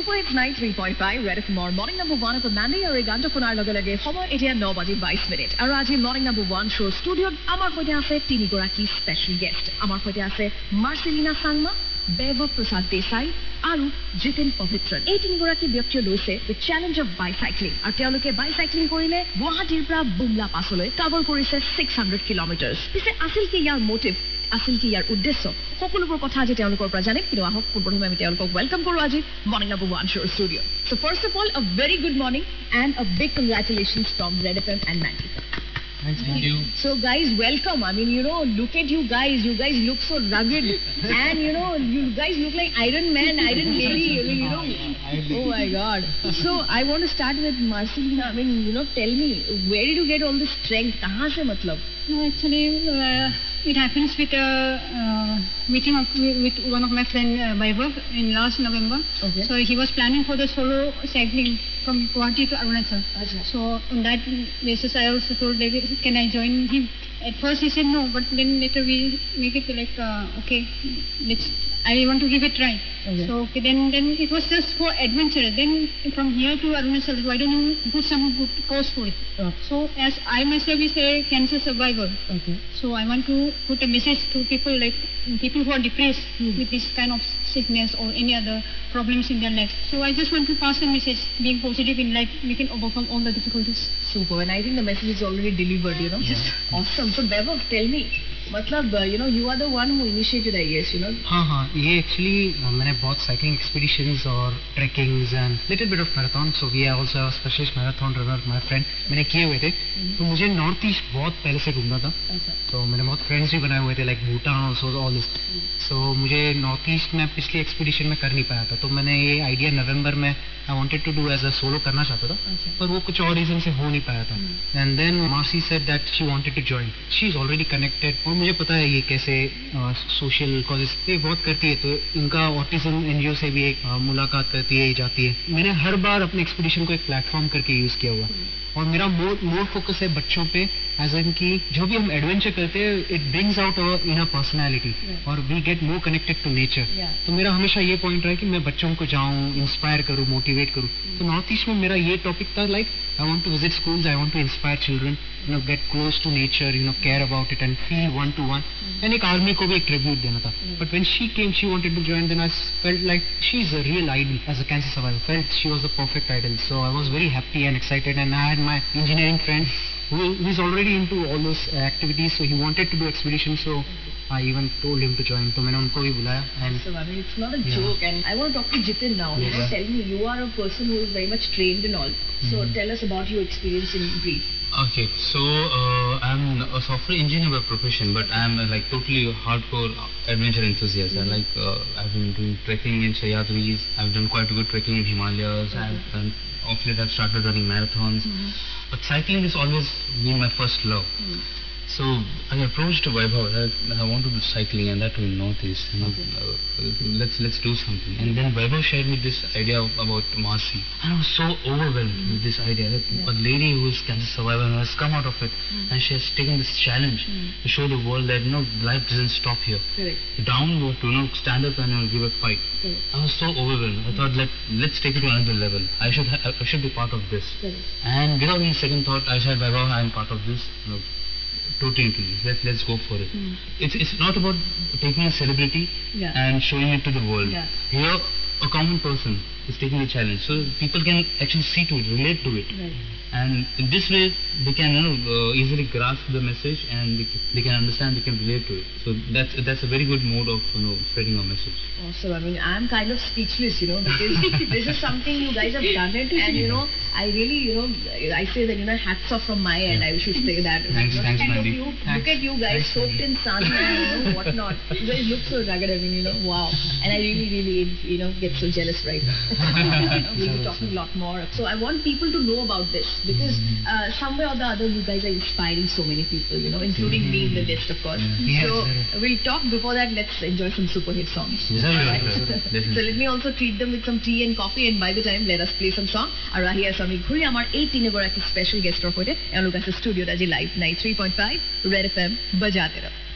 Super Hits 93.5 Red FM Morning Number 1 of Mandy আৰু গানটো শুনাৰ লগে লগে সময় এতিয়া 9:22 আৰু আজি Morning Number 1 show ষ্টুডিঅ'ত আমাৰ সৈতে আছে তিনিগৰাকী স্পেচিয়েল গেষ্ট আমাৰ সৈতে আছে Marcelina Sangma Bevov Prasad Desai আৰু জিতেন পবিত্ৰন এই তিনিগৰাকী ব্যক্তিয়ে লৈছে the challenge of bicycling আৰু তেওঁলোকে বাইচাইক্লিং কৰিলে গুৱাহাটীৰ পৰা বুমলা পাছলৈ কভাৰ কৰিছে 600 কিলোমিটাৰ্ছ পিছে আছিল কি ইয়াৰ মোটিভ আছিল কি ইয়াৰ উদ্দেশ্য সকলোবোৰ কথা আজি তেওঁলোকৰ পৰা জানিম কিন্তু আহক প্ৰথমে আমি তেওঁলোকক ওয়েলকাম কৰো আজি morning number 1 show studio so first of all a very good morning and a big congratulations from Red FM and Mandy. Thank you. So guys, welcome. I mean, look at you guys. You guys look so rugged, and you guys look like Iron Man, Iron Lady. I mean, oh my God. So I want to start with Marcelina. I mean, tell me, where did you get all this strength? Kahan se matlab? No, actually, it happens with a meeting with one of my friend Bevov in last November. Okay. So he was planning for the solo cycling from Guwahati to Arunachal. Achha. So on that basis, I also told David, can I join him? At first he said no, but then later we make it like okay, I want to give it a try. Okay. So okay, then it was just for adventure. Then from here to Arunachal, why don't you put some good cause for it? So as I myself is a cancer survivor. Okay. So I want to put a message to people like people who are depressed with this kind of sickness or any other problems in their life. So I just want to pass a message, being positive in life, we can overcome all the difficulties. Super, and I think the message is already delivered, Yes. Awesome. So Bevov, tell me, मतलब you are the one who initiated, I guess, हाँ ये actually मैंने बहुत cycling expeditions और trekkings and little bit of marathon so we are also a specialist marathon runner my friend मैंने किए हुए थे तो मुझे नॉर्थ ईस्ट बहुत पहले से घूमना था तो मैंने बहुत फ्रेंड्स भी बनाए हुए थे like Bhutan also all this so मुझे नॉर्थ ईस्ट में पिछली एक्सपीडिशन में कर नहीं पाया था तो मैंने ये आइडिया नवंबर में I wanted to do as a solo करना चाहता था पर वो कुछ और रीजन से हो नहीं पाया था and then Marcy said that she wanted to join she is already connected और मुझे पता है ये कैसे सोशल कॉजेस पे बहुत करती है तो इनका ऑटिज्म एनजीओ से भी एक मुलाकात करती है जाती है मैंने हर बार अपने एक्सपीडिशन को एक प्लेटफॉर्म करके यूज किया हुआ और मेरा मोर फोकस है बच्चों पे एज एन की जो भी हम एडवेंचर करते हैं it brings out our inner personality और we get more connected to nature तो मेरा हमेशा ये पॉइंट रहा है कि मैं बच्चों को जाऊँ इंस्पायर करूँ मोटिवेट करूँ तो नॉर्थ ईस्ट में मेरा ये टॉपिक था like I want to visit schools, I want to inspire children, get close to nature, care about it and feel one-to-one. And एक army को भी एक tribute देना था. But when she came, she wanted to join, then I felt like she's a real idol as a cancer survivor. Felt she was the perfect idol. So I was very happy and excited and I had my engineering friend who is already into all those activities, so he wanted to do expedition, so I even told him to join. तो मैंने उनको भी बुलाया. And so I mean, it's not a joke. And I want to talk to Jitin now. Tell me, you are a person who is very much trained and all. So tell us about your experience in brief. Okay, so I'm a software engineer by profession, but I'm like totally hardcore adventure enthusiast. I've been doing trekking in Sahyadris. I've done quite a good trekking in Himalayas. Of late I've started running marathons. But cycling has always been my first love. So I approached Vaibhav that I want to do cycling and that in Northeast. Let's do something. And then Vaibhav shared me this idea about Marcy. And I was so overwhelmed with this idea that a lady who is cancer survivor and has come out of it and she has taken this challenge to show the world that life doesn't stop here. Correct. Downward to stand up and give a fight. Correct. I was so overwhelmed. I thought let's take it to another level. I should be part of this. Correct. And without any second thought, I said, Vaibhav, I am part of this. Totally into this. Let's go for it. It's not about taking a celebrity and showing it to the world. Here, a common person is taking a challenge, so people can actually see to it, relate to it, and in this way they can easily grasp the message and they can understand, they can relate to it. So that's a very good mode of spreading our message. Awesome. I mean, I'm kind of speechless, because this is something you guys have done it, and I really, I say that hats off from my end. I should say that. Thanks, Mandy. Look at you guys soaked in sun and whatnot. You guys look so rugged. I mean, wow. And I really, get so jealous right now. We'll be talking a lot more. So I want people to know about this because somewhere or the other you guys are inspiring so many people, including me in the list, of course. So we'll talk. Before that, let's enjoy some super hit songs. So let me also treat them with some tea and coffee, and by the time let us play some song. আৰু আহি আছো আমি ঘূৰি আমাৰ 18 গৰাকী special গেষ্টৰ সৈতে এওঁলোক আছে ষ্টুডিঅ'ত আজি লাইভ 93.5 ৰেড FM বজাতে ৰহ